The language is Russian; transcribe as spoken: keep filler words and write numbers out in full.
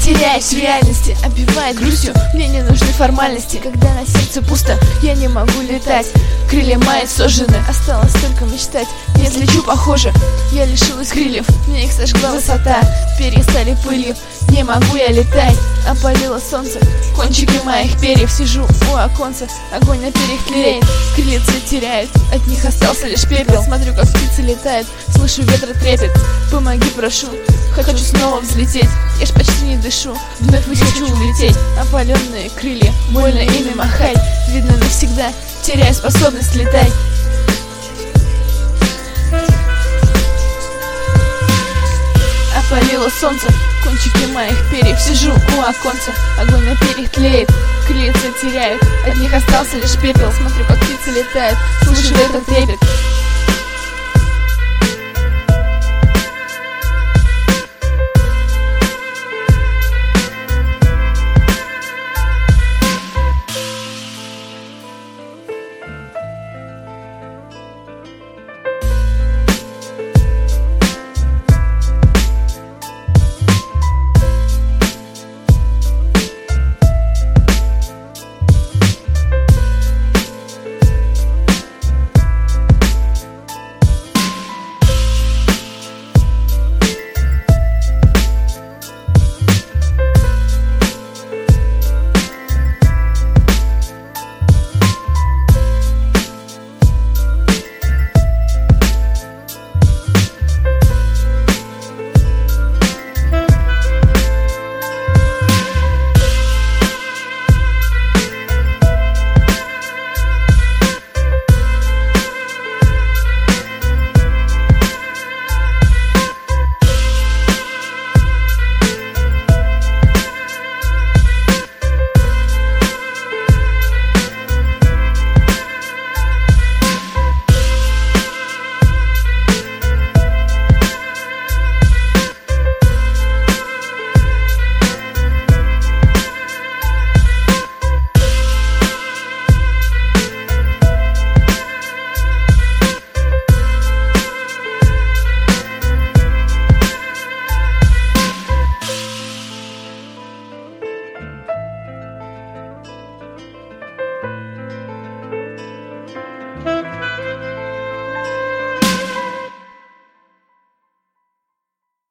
теряюсь в реальности, обивает грустью, мне не нужны формальности. Когда на сердце пусто, я не могу летать, крылья мои сожжены, осталось только мечтать. Не взлечу, похоже, я лишилась крыльев, мне их сожгла высота, перья стали пылью, не могу я летать. Опалило солнце кончики моих перьев, сижу у оконца, огонь на перьях тлеет, крылья цвет теряют, от них остался лишь пепел. Смотрю, как птицы летают, слышу ветра трепет, помоги, прошу, хочу снова взлететь, я ж почти не дышу, вновь хочу улететь. Опаленные крылья, больно ими махать, видно навсегда, теряю способность летать. Опалило солнце кончики моих перьев, сижу у оконца, огонь на перьях тлеет, крылья цвет теряют, от них остался лишь пепел. Смотрю, как птицы летают, слышу ветер трепет,